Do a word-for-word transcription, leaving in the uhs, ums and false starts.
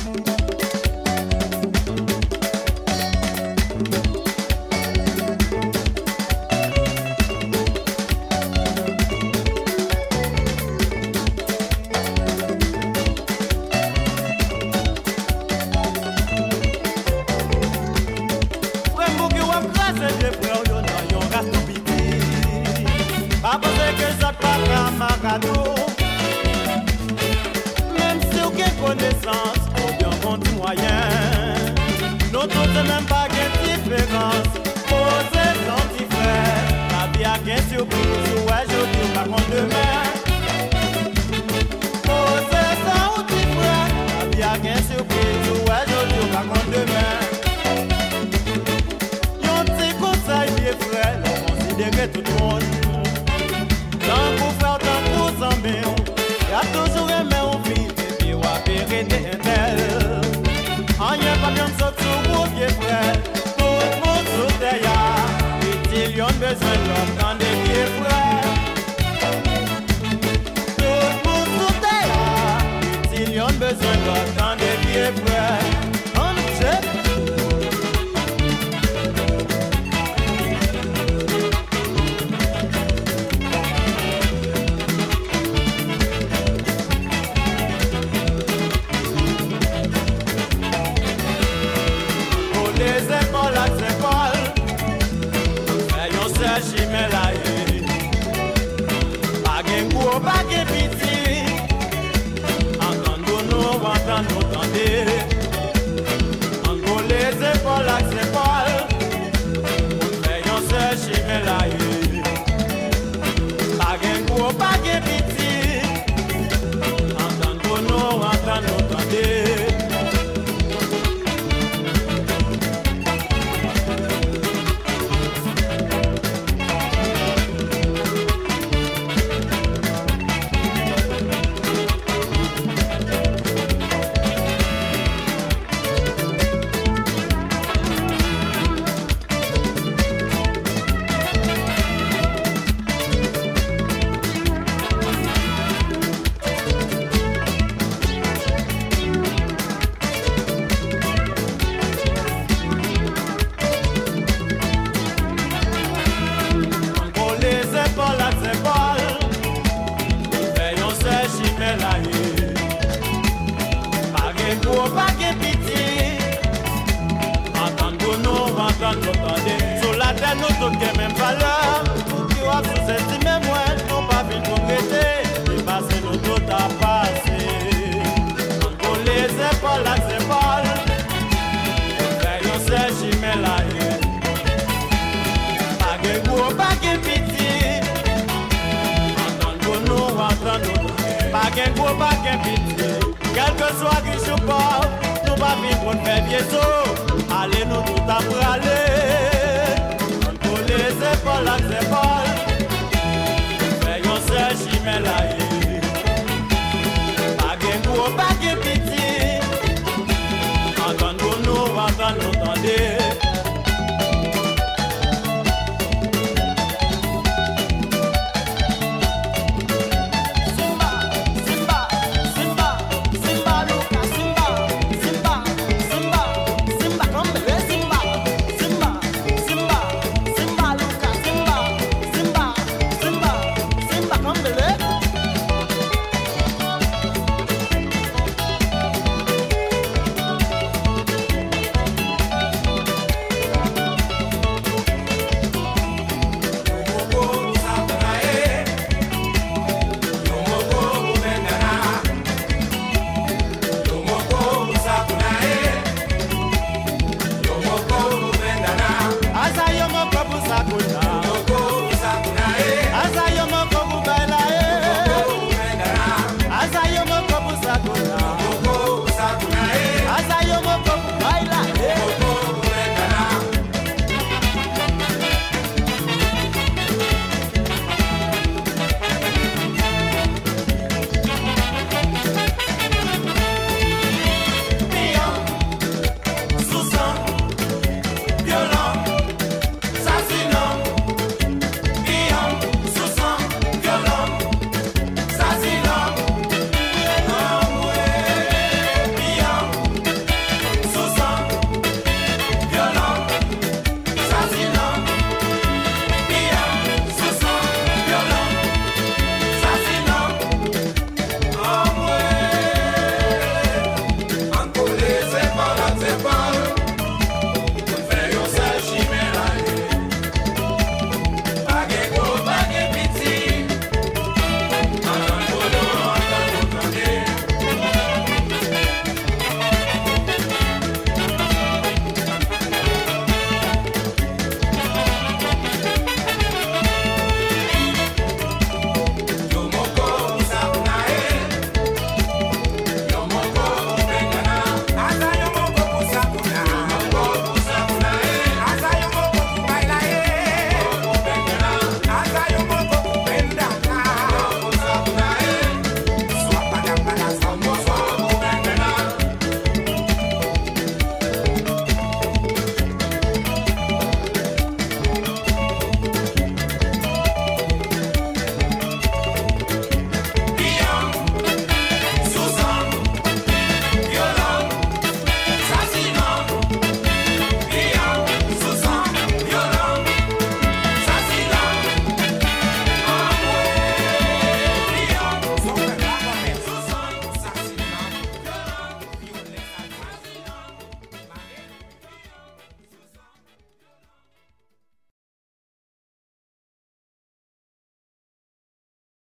Même si aucune connaissance, aucun compte moyen, nous tous même pas de différence. Posez son petit frère, la vie a qu'un surprise, ouais, je dis pas contre demain. Posez son petit frère, la vie a qu'un surprise, ouais, je dis pas contre demain. Yon petit conseil, bien frère, considérez tout le monde. Tant pour faire, tant pour s'embêter, y'a toujours aimé un fille, et puis ou à vérité interne. En y'a pas bien de sortir au pied frère, tout le monde sous terre, et ils ont besoin de l'homme dans des pieds frères. Tout le monde sous terre, et ils ont besoin de l'homme dans des pieds frères. On check. Pas de pitié, entendons-nous, entendons-nous, entendez. Encore les épaules à épaules, faisons ce chemin là. Pas de goût, pas de pitié, entendons-nous, entendons-nous, entendez. Sur la terre, nous tous qui même valeur. Tout qui va sous-estimer, moi, nous pas vite regretter. Et passer nous tout à passer. Pour les épaules, à épaules, faisons ce chemin là. Pas de goût, pas de pitié. Entendons-nous, entendons-nous. Pas de goût, pas de pitié. Quel que soit riche ou pauvre, nous pas vite pour faire bientôt.